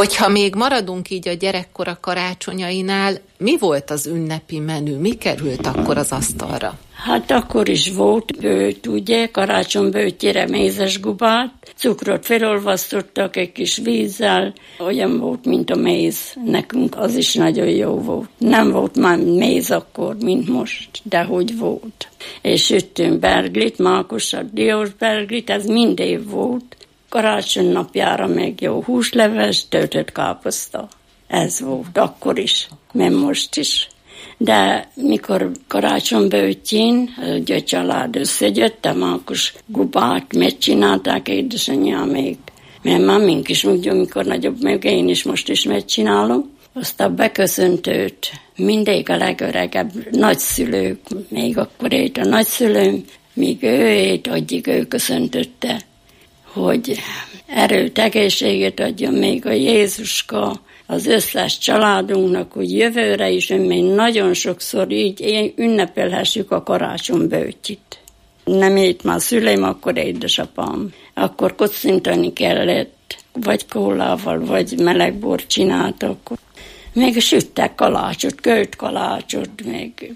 Hogyha még maradunk így a gyerekkora karácsonyainál, mi volt az ünnepi menü? Mi került akkor az asztalra? Hát akkor is volt bőt, ugye, karácsonybőtjére mézes gubát, cukrot felolvasztottak egy kis vízzel, olyan volt, mint a méz. Nekünk az is nagyon jó volt. Nem volt már méz akkor, mint most, de hogy volt. És süttünk berglit, mákosat, diósberglit, ez mindig volt. Karácsony napjára meg jó húsleves, töltött káposzta. Ez volt akkor is, mert most is. De mikor karácsonybőtjén, ugye a család összegyött, a mákos gubát megcsinálták édesanyámék. Mert mamink is úgy, amikor nagyobb, meg én is most is megcsinálom. Azt a beköszöntőt mindig a legöregebb nagyszülők, még akkor élt a nagyszülőm, míg ő élt, addig ő köszöntötte, hogy erőt, egészséget adjon még a Jézuska az összes családunknak, hogy jövőre is még nagyon sokszor így ünnepelhessük a karácsonybőtjit. Nem élt már szüleim, akkor édesapám. Akkor kocintani kellett, vagy kólával, vagy melegbort csináltak. Még süttek kalácsot, költkalácsot, még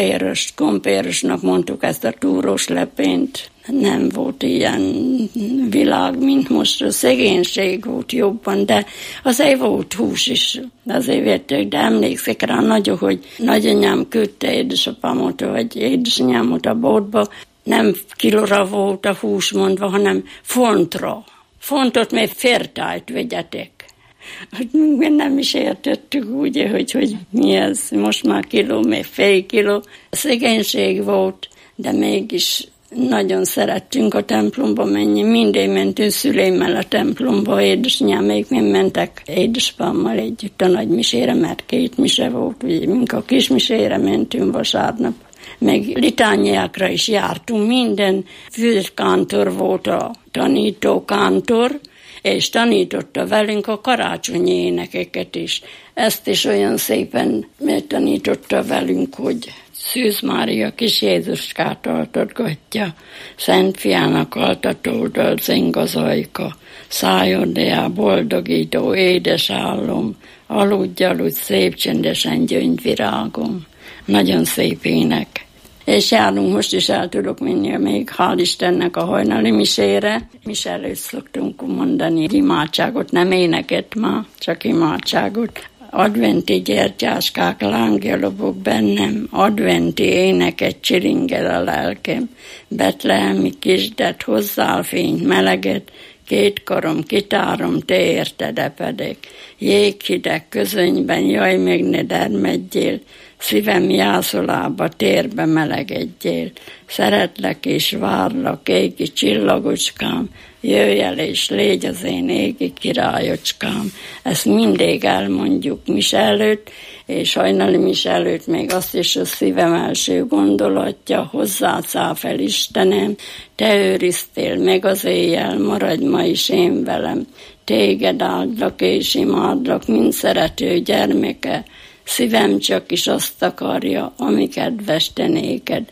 kompérosnak mondtuk ezt a túrós lepényt. Nem volt ilyen világ, mint most, a szegénység volt jobban, de azért volt hús is, azért vették, de emlékszik rá nagyon, hogy nagyanyám küldte édesapámot, vagy édesanyámot a boltba, nem kilóra volt a hús mondva, hanem fontra. Fontot még fértájt vegyetek. Mi nem is értettük ugye, hogy mi ez, most már kiló, még fél kiló. Szegénység volt, de mégis nagyon szerettünk a templomba menni. Mindig mentünk szüleimmel a templomba, édesanyámék még mentek édesapámmal együtt a nagymisére, mert 2 mise volt, ugye, mink a kismisére mentünk vasárnap. Meg litániákra is jártunk, minden főkántor volt a tanítókántor, és tanította velünk a karácsonyi énekeket is. Ezt is olyan szépen tanította velünk, hogy Szűz Mária kis Jézuskát altatgatja, Szent Fiának altatódal zeng az ajka, szálljon deá boldogító édes álom, aludj szép csendesen gyöngyvirágom. Nagyon szép ének. És járunk, most is el tudok menni még, hál' Istennek a hajnali misére. Mise előtt szoktunk mondani imádságot, nem éneket ma, csak imádságot. Adventi gyertyáskák lángja lobog bennem, adventi éneket csiringel a lelkem. Betlehemi kisdet hozzál fényt meleget, 2 karom kitárom, te érted epedek. Jéghideg közönyben, jaj, még ne dermedjél, szívem jászolába, térbe melegedjél. Szeretlek és várlak, égi csillagocskám, jöjj el és légy az én égi királyocskám. Ezt mindig elmondjuk mise előtt, és hajnali mise előtt még azt is a szívem első gondolatja, hozzád száll fel Istenem, te őriztél meg az éjjel, maradj ma is én velem. Téged áldlak és imádlak, mint szerető gyermeke, szívem csak is azt akarja, ami kedves te néked.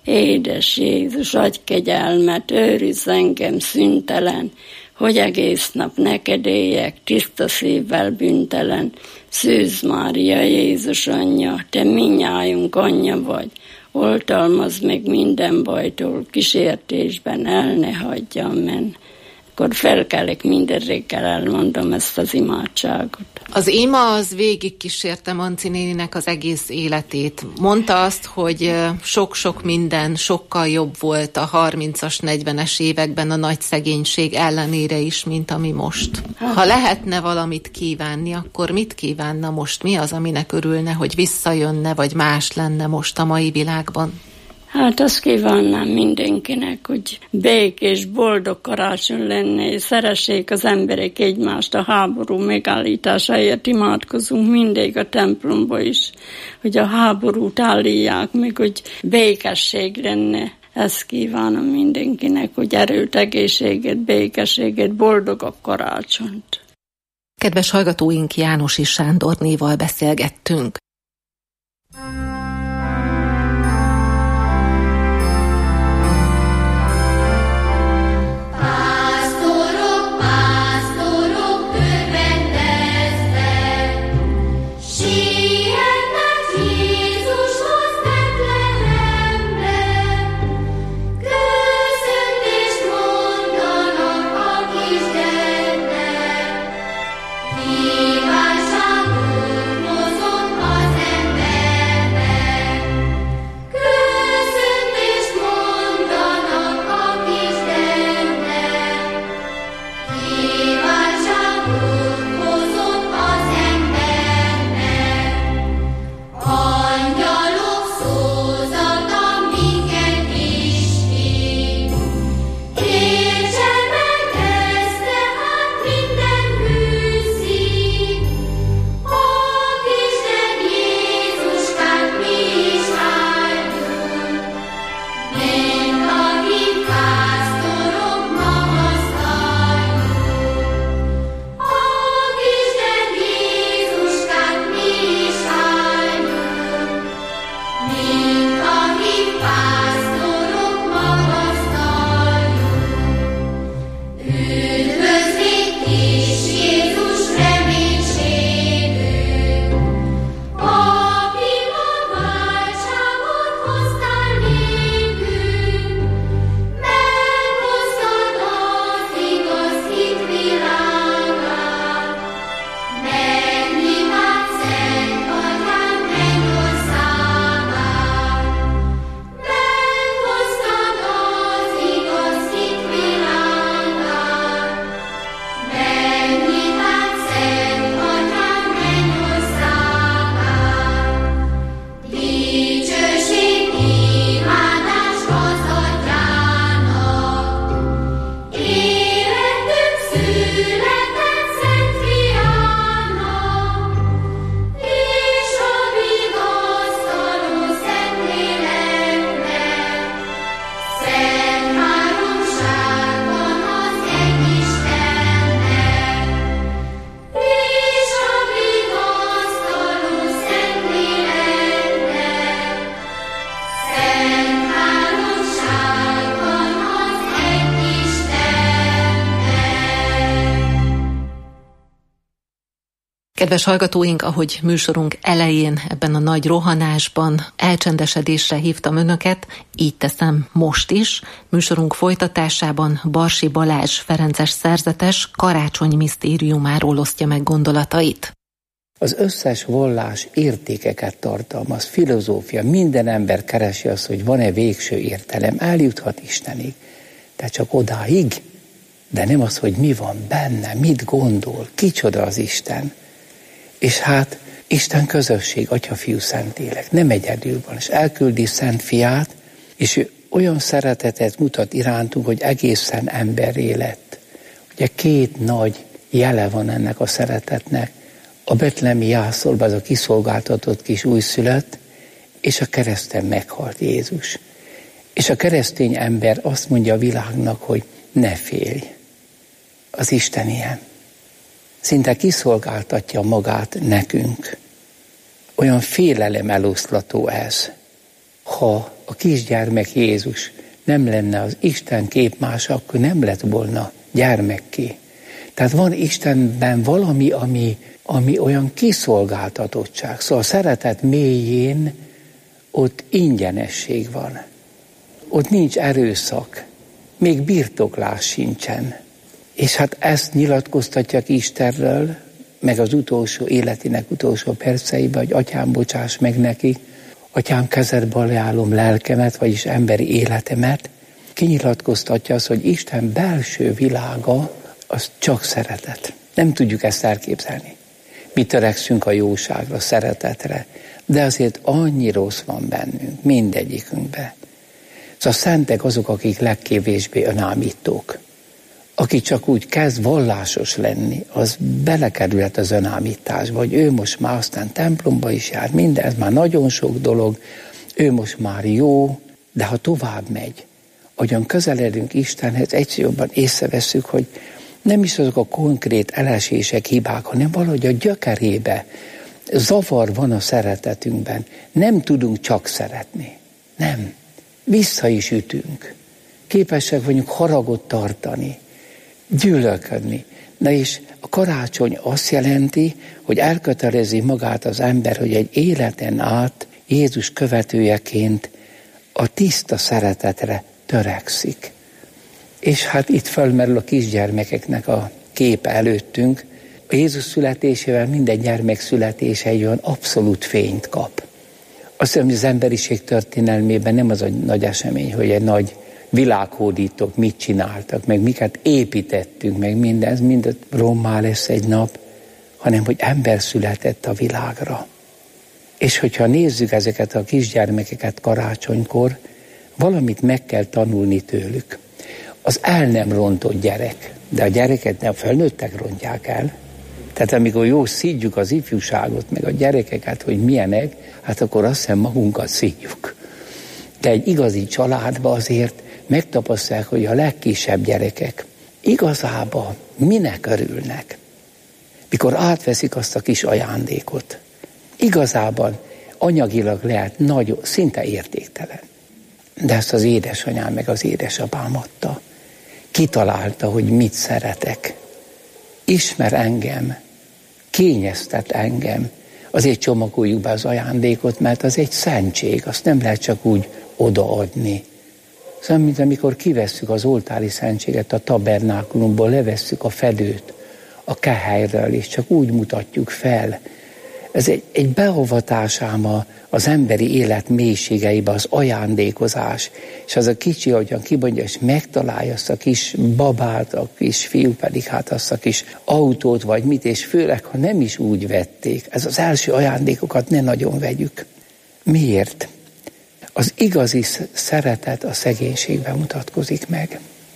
Édes Jézus, adj kegyelmet, őrizz engem szüntelen, hogy egész nap neked éljek, tiszta szívvel bűntelen. Szűz Mária, Jézus anyja, te mindnyájunk anyja vagy, oltalmazd meg minden bajtól, kísértésben el ne hagyja, amen. Akkor felkelek, minden reggel elmondom ezt az imádságot. Az ima az végig kísérte Manci néninek az egész életét. Mondta azt, hogy sok-sok minden sokkal jobb volt a 30-as, 40-es években a nagy szegénység ellenére is, mint ami most. Ha lehetne valamit kívánni, akkor mit kívánna most? Mi az, aminek örülne, hogy visszajönne, vagy más lenne most a mai világban? Hát azt kívánnám mindenkinek, hogy békés, boldog karácsony lenne, és szeressék az emberek egymást, a háború megállításáért imádkozunk mindig a templomba is, hogy a háborút állítsák meg, hogy békesség lenne. Ezt kívánom mindenkinek, hogy erőt, egészséget, békességet, boldogabb karácsonyt. Kedves hallgatóink, Jánosi Sándornéval beszélgettünk. Pásztorok, örvendezzetek, Kedves hallgatóink, ahogy műsorunk elején ebben a nagy rohanásban elcsendesedésre hívtam önöket, így teszem most is. Műsorunk folytatásában Barsi Balázs ferences szerzetes karácsony misztériumáról osztja meg gondolatait. Az összes vallás értékeket tartalmaz, filozófia, minden ember keresi azt, hogy van-e végső értelem, eljuthat Istenig, de csak odáig, de nem az, hogy mi van benne, mit gondol, kicsoda az Isten. És hát Isten közösség, Atya, Fiú, Szentlélek, nem egyedül van, és elküldi Szent Fiát, és ő olyan szeretetet mutat irántunk, hogy egészen emberré lett. Ugye két nagy jele van ennek a szeretetnek, a betlehemi jászolban az a kiszolgáltatott kis újszülött, és a kereszten meghalt Jézus. És a keresztény ember azt mondja a világnak, hogy ne félj, az Isten ilyen. Szinte kiszolgáltatja magát nekünk. Olyan félelem eloszlató ez. Ha a kisgyermek Jézus nem lenne az Isten képmása, akkor nem lett volna gyermekké. Tehát van Istenben valami, ami olyan kiszolgáltatottság. Szóval a szeretet mélyén ott ingyenesség van. Ott nincs erőszak, még birtoklás sincsen. És hát ezt nyilatkoztatja ki Istenről, meg az utolsó életének utolsó perceiben, hogy Atyám, bocsáss meg neki, Atyám, kezedbe ajánlom lelkemet, vagyis emberi életemet. Kinyilatkoztatja azt, hogy Isten belső világa, az csak szeretet. Nem tudjuk ezt elképzelni. Mi törekszünk a jóságra, szeretetre, de azért annyi rossz van bennünk, mindegyikünkben. Szóval a szentek azok, akik legkevésbé önállítók. Aki csak úgy kezd vallásos lenni, az belekerülhet az önállításba, hogy ő most már aztán templomba is jár, minden, ez már nagyon sok dolog, ő most már jó, de ha tovább megy, ahogyan közeledünk Istenhez, egyszerűen jobban észrevesszük, hogy nem is azok a konkrét elesések, hibák, hanem valahogy a gyökerébe zavar van a szeretetünkben. Nem tudunk csak szeretni. Nem. Vissza is ütünk. Képesek vagyunk haragot tartani, gyűlölködni. Na és a karácsony azt jelenti, hogy elkötelezi magát az ember, hogy egy életen át Jézus követőjeként a tiszta szeretetre törekszik. És hát itt fölmerül a kisgyermekeknek a képe előttünk. A Jézus születésével minden gyermek születése egy olyan abszolút fényt kap. Azt hiszem, hogy az emberiség történelmében nem az a nagy esemény, hogy egy nagy világhódítók mit csináltak, meg miket építettünk, meg mindez, mind rommá lesz egy nap, hanem hogy ember született a világra. És hogyha nézzük ezeket a kisgyermekeket karácsonykor, valamit meg kell tanulni tőlük. Az el nem rontott gyerek, de a gyereket nem felnőttek rontják el. Tehát amikor jó szídjuk az ifjúságot, meg a gyerekeket, hogy milyenek, hát akkor azt hiszem magunkat szídjuk. De egy igazi családban azért megtapasztalják, hogy a legkisebb gyerekek igazából minek örülnek, mikor átveszik azt a kis ajándékot. Igazában anyagilag lehet nagyon, szinte értéktelen. De ezt az édesanyám meg az édesapám adta. Kitalálta, hogy mit szeretek. Ismer engem, kényeztet engem. Azért csomagoljuk be az ajándékot, mert az egy szentség, azt nem lehet csak úgy odaadni. Szóval, mint amikor kivesszük az oltári szentséget a tabernákulumból, levesszük a fedőt a kehelyről, és csak úgy mutatjuk fel. Ez egy beavatás ám az emberi élet mélységeibe, az ajándékozás. És az a kicsi, ahogyan kimondja, és megtalálja azt a kis babát, a kis fiú pedig hát azt a kis autót, vagy mit, és főleg, ha nem is úgy vették. Ez az első ajándékokat ne nagyon vegyük. Miért? Az igazi szeretet a szegénységben mutatkozik meg.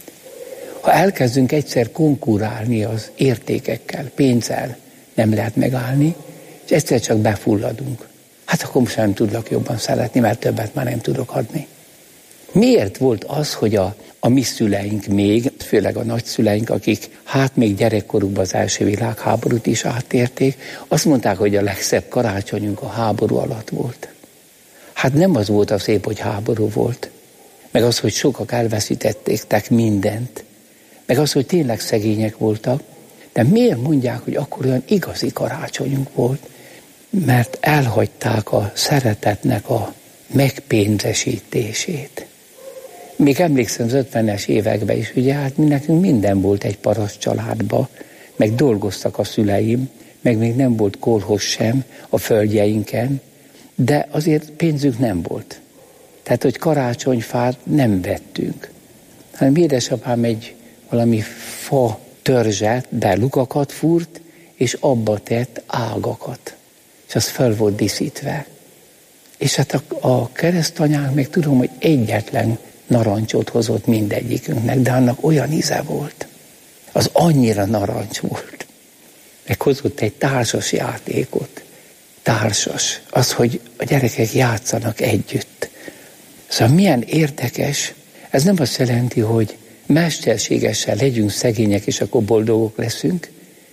Ha elkezdünk egyszer konkurálni az értékekkel, pénzzel, nem lehet megállni, és egyszer csak befulladunk. Hát akkor most nem tudlak jobban szeretni, mert többet már nem tudok adni. Miért volt az, hogy a mi szüleink még, főleg a nagyszüleink, akik hát még gyerekkorukban az első világháborút is átérték, azt mondták, hogy a legszebb karácsonyunk a háború alatt volt. Hát nem az volt a szép, hogy háború volt. Meg az, hogy sokak elveszítették mindent. Meg az, hogy tényleg szegények voltak. De miért mondják, hogy akkor olyan igazi karácsonyunk volt? Mert elhagyták a szeretetnek a megpénzesítését. Még emlékszem az 50-es években is, ugye hát nekünk minden volt egy paraszt családba, meg dolgoztak a szüleim, meg még nem volt kolhoz sem a földjeinken, de azért pénzünk nem volt. Tehát, hogy karácsonyfát nem vettünk, hanem édesapám valami fa törzset, de lukakat fúrt, és abba tett ágakat. És az fel volt díszítve. És hát a keresztanyánk meg tudom, hogy egyetlen narancsot hozott mindegyikünknek, de annak olyan íze volt. Az annyira narancs volt. Meg hozott egy társas játékot. Társas. Az, hogy a gyerekek játszanak együtt. Szóval milyen érdekes. Ez nem azt jelenti, hogy mesterségesen legyünk szegények, és akkor boldogok leszünk,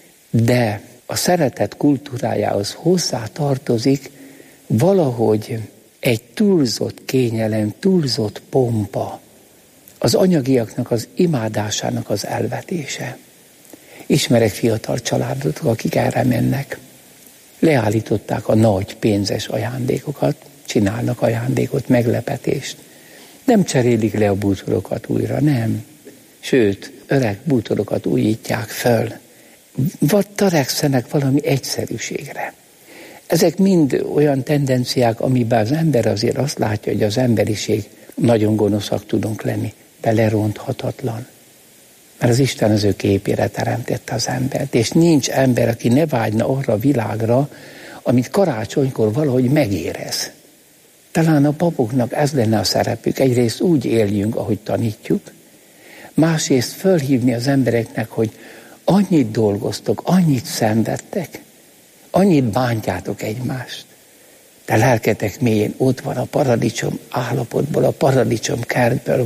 de a szeretet kultúrájához hozzá tartozik valahogy egy túlzott kényelem, túlzott pompa, az anyagiaknak az imádásának az elvetése. Ismerek fiatal családokat, akik erre mennek. Leállították a nagy pénzes ajándékokat, csinálnak ajándékot, meglepetést. Nem cserélik le a bútorokat újra, nem. Sőt, öreg bútorokat újítják föl. Vagy törekszenek valami egyszerűségre. Ezek mind olyan tendenciák, amiben az ember azért azt látja, hogy az emberiség nagyon gonoszak tudunk lenni, de leronthatatlan. Mert az Isten az ő képére teremtette az embert, és nincs ember, aki ne vágyna arra a világra, amit karácsonykor valahogy megérez. Talán a papoknak ez lenne a szerepük. Egyrészt úgy éljünk, ahogy tanítjuk, másrészt fölhívni az embereknek, hogy annyit dolgoztok, annyit szenvedtek, annyit bántjátok egymást, de lelketek mélyén ott van a paradicsom állapotból, a paradicsom kertből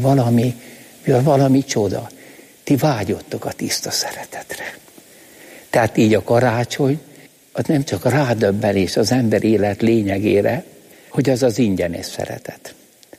valami csoda. Ti vágyottok a tiszta szeretetre. Tehát így a karácsony, az nem csak rádöbbenés az ember élet lényegére, hogy az az ingyenes szeretet,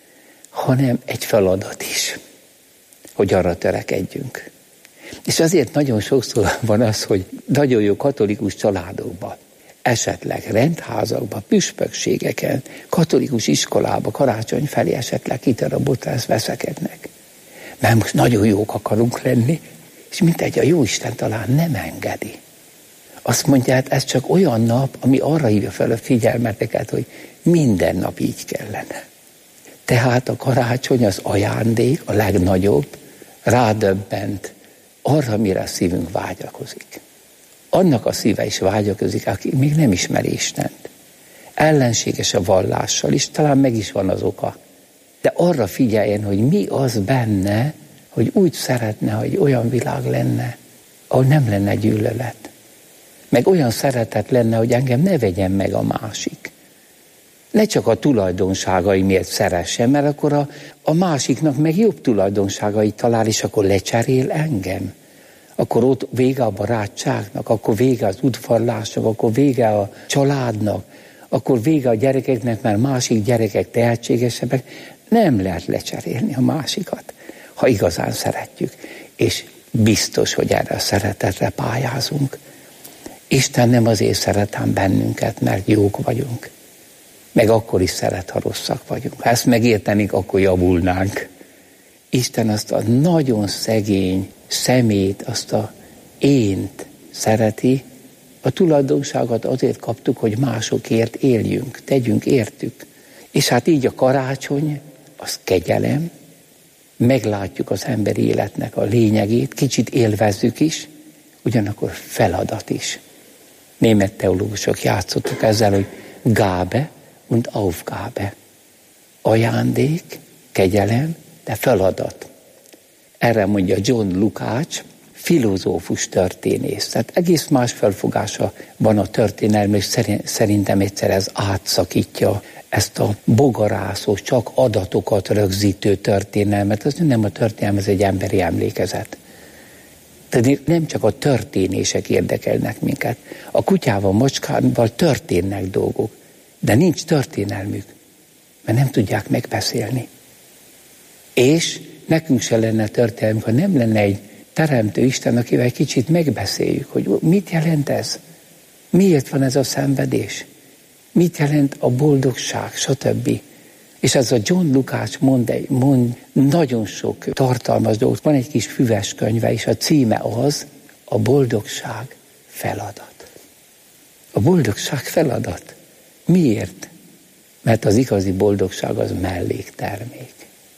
hanem egy feladat is, hogy arra törekedjünk. És azért nagyon sokszor van az, hogy nagyon jó katolikus családokban, esetleg rendházakban, püspökségeken, katolikus iskolába karácsony felé esetleg kitarabotást veszekednek. Mert most nagyon jók akarunk lenni, és mintegy a Jóisten talán nem engedi. Azt mondja, hát ez csak olyan nap, ami arra hívja fel a figyelmeteket, hogy minden nap így kellene. Tehát a karácsony az ajándék, a legnagyobb, rádöbbent arra, mire a szívünk vágyakozik. Annak a szíve is vágyakozik, aki még nem ismeri Istent. Ellenséges a vallással is, talán meg is van az oka. De arra figyeljen, hogy mi az benne, hogy úgy szeretne, hogy olyan világ lenne, ahol nem lenne gyűlölet. Meg olyan szeretet lenne, hogy engem ne vegyen meg a másik. Ne csak a tulajdonságai miért szeressen, mert akkor a másiknak meg jobb tulajdonságait talál, és akkor lecserél engem. Akkor ott vége a barátságnak, akkor vége az udvarlásnak, akkor vége a családnak, akkor vége a gyerekeknek, mert másik gyerekek tehetségesebbek. Nem lehet lecserélni a másikat, ha igazán szeretjük. És biztos, hogy erre a szeretetre pályázunk. Isten nem azért szeretem bennünket, mert jók vagyunk. Meg akkor is szeret, ha rosszak vagyunk. Ha ezt megértenénk, akkor javulnánk. Isten azt a nagyon szegény szemét, azt a ént szereti. A tulajdonságot azért kaptuk, hogy másokért éljünk, tegyünk értük. És hát így a karácsony, az kegyelem, meglátjuk az emberi életnek a lényegét, kicsit élvezzük is, ugyanakkor feladat is. Német teológusok játszottak ezzel, hogy Gabe und Aufgabe. Ajándék, kegyelem, de feladat. Erre mondja John Lukács, filozófus történész. Tehát egész más felfogása van a történelem, és szerintem egyszer ez átszakítja ezt a bogarászós, csak adatokat rögzítő történelmet. Ez nem a történelem, ez egy emberi emlékezet. Tehát nem csak a történések érdekelnek minket. A kutyával, macskával történnek dolgok, de nincs történelmük, mert nem tudják megbeszélni. És nekünk se lenne történelmünk, ha nem lenne egy teremtő Isten, akivel egy kicsit megbeszéljük, hogy mit jelent ez? Miért van ez a szenvedés? Mit jelent a boldogság, stb. És ez a John Lukács mond nagyon sok tartalmas dolgot. Van egy kis füves könyve, és a címe az, a boldogság feladat. A boldogság feladat. Miért? Mert az igazi boldogság az melléktermék.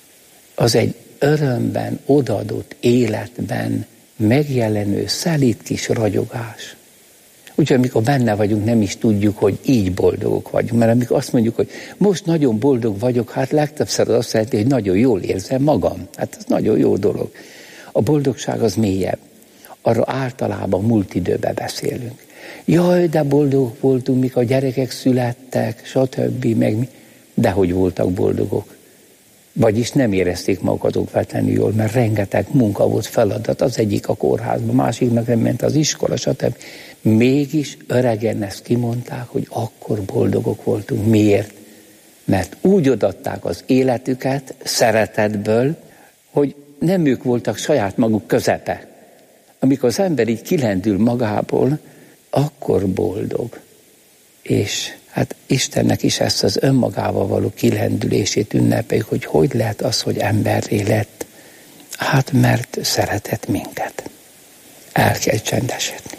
Az egy örömben, odaadott életben megjelenő szelíd kis ragyogás. Úgyhogy amikor benne vagyunk, nem is tudjuk, hogy így boldogok vagyunk. Mert amikor azt mondjuk, hogy most nagyon boldog vagyok, hát legtöbbször az azt jelenti, hogy nagyon jól érzem magam. Hát ez nagyon jó dolog. A boldogság az mélyebb. Arra általában múlt időben beszélünk. Jaj, de boldogok voltunk, mikor a gyerekek születtek, stb. De hogy voltak boldogok. Vagyis nem érezték magukat okvetlenül jól, mert rengeteg munka volt, feladat, az egyik a kórházban, másiknak nem ment az iskola, stb. Mégis öregen ezt kimondták, hogy akkor boldogok voltunk. Miért? Mert úgy odaadták az életüket szeretetből, hogy nem ők voltak saját maguk közepe. Amikor az ember így kilendül magából, akkor boldog. És hát Istennek is ezt az önmagával való kilendülését ünnepeljük, hogy lehet az, hogy emberré lett. Hát mert szeretett minket. El kell csendesedni.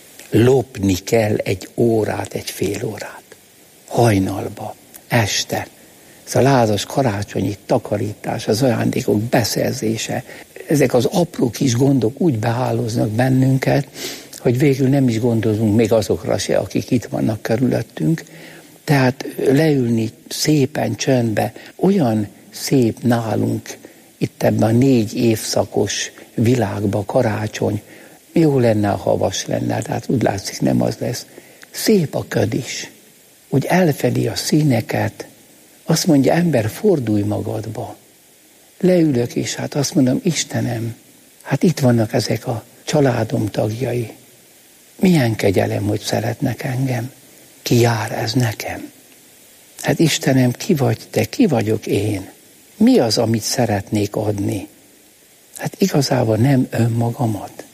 Lopni kell egy órát, egy fél órát. Hajnalba, este. Ez a lázas karácsonyi takarítás, az ajándékok beszerzése. Ezek az apró kis gondok úgy behálóznak bennünket, hogy végül nem is gondolunk még azokra se, akik itt vannak körülöttünk. Tehát leülni szépen, csöndbe, olyan szép nálunk itt ebben a 4 évszakos világban karácsony, jó lenne, ha havas lenne, tehát úgy látszik, nem az lesz. Szép a köd is, úgy elfedi a színeket, azt mondja, ember, fordulj magadba. Leülök, és hát azt mondom, Istenem, hát itt vannak ezek a családom tagjai. Milyen kegyelem, hogy szeretnek engem. Ki jár ez nekem? Hát Istenem, ki vagy te, ki vagyok én? Mi az, amit szeretnék adni? Hát igazából nem önmagamat.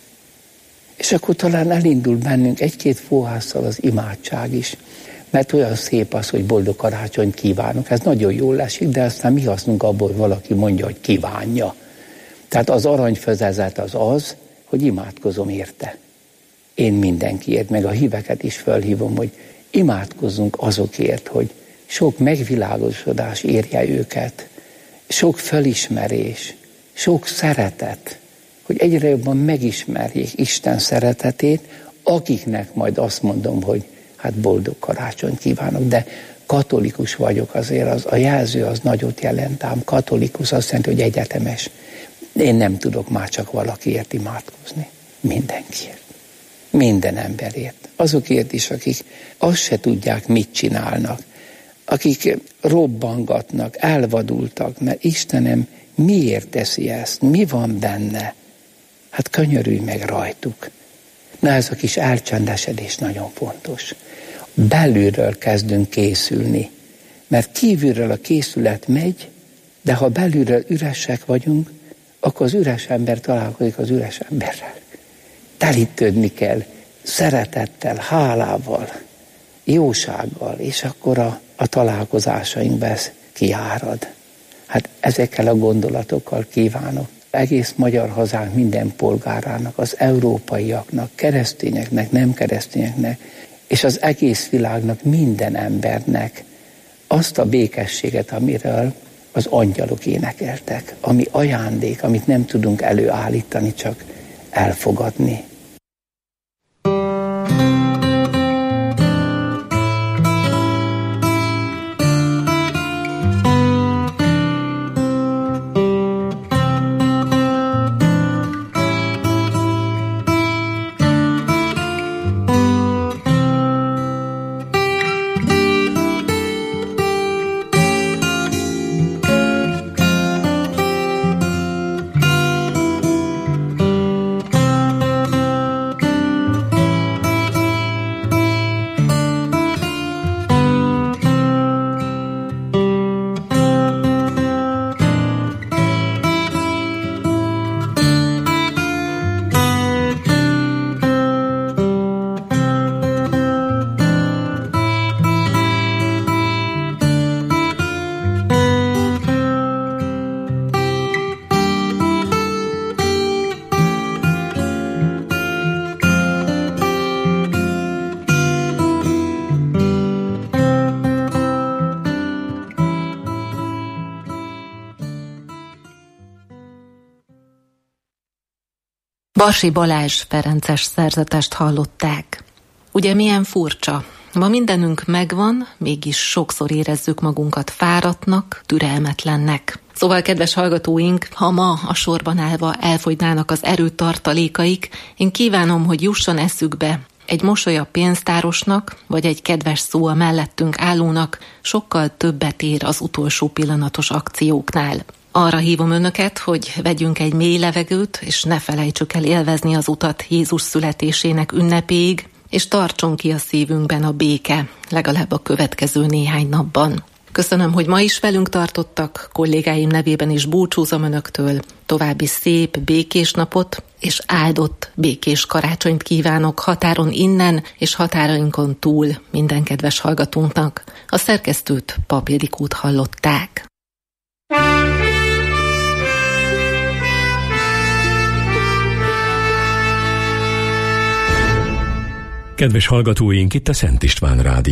És akkor talán elindul bennünk 1-2 fohásszal az imádság is. Mert olyan szép az, hogy boldog karácsonyt kívánok. Ez nagyon jól esik, de aztán mi hasznunk abból, hogy valaki mondja, hogy kívánja. Tehát az aranyfezezet az, hogy imádkozom érte. Én mindenkiért, meg a híveket is felhívom, hogy imádkozzunk azokért, hogy sok megvilágosodás érje őket, sok felismerés, sok szeretet, hogy egyre jobban megismerjék Isten szeretetét, akiknek majd azt mondom, hogy hát boldog karácsonyt kívánok, de katolikus vagyok azért, a jelző az nagyot jelent ám, katolikus azt jelenti, hogy egyetemes. Én nem tudok már csak valakiért imádkozni, mindenkiért. Minden emberért. Azokért is, akik azt se tudják, mit csinálnak. Akik robbangatnak, elvadultak, mert Istenem miért teszi ezt? Mi van benne? Hát könyörülj meg rajtuk. Na ez a kis elcsendesedés nagyon fontos. Belülről kezdünk készülni. Mert kívülről a készület megy, de ha belülről üresek vagyunk, akkor az üres ember találkozik az üres emberrel. Telítődni kell szeretettel, hálával, jósággal, és akkor a találkozásainkba ez kiárad. Hát ezekkel a gondolatokkal kívánok egész magyar hazánk minden polgárának, az európaiaknak, keresztényeknek, nem keresztényeknek, és az egész világnak, minden embernek azt a békességet, amiről az angyalok énekeltek, ami ajándék, amit nem tudunk előállítani, csak elfogadni. Tarsi Balázs ferences szerzetest hallották. Ugye milyen furcsa? Ma mindenünk megvan, mégis sokszor érezzük magunkat fáradtnak, türelmetlennek. Szóval, kedves hallgatóink, ha ma a sorban állva elfogynának az erőtartalékaik, én kívánom, hogy jusson eszükbe, egy mosoly a pénztárosnak, vagy egy kedves szó a mellettünk állónak sokkal többet ér az utolsó pillanatos akcióknál. Arra hívom önöket, hogy vegyünk egy mély levegőt, és ne felejtsük el élvezni az utat Jézus születésének ünnepéig, és tartson ki a szívünkben a béke, legalább a következő néhány napban. Köszönöm, hogy ma is velünk tartottak, kollégáim nevében is búcsúzom önöktől, további szép, békés napot, és áldott, békés karácsonyt kívánok határon innen és határainkon túl minden kedves hallgatónknak. A szerkesztőt, Pap Ildikót hallották. Kedves hallgatóink, itt a Szent István Rádió.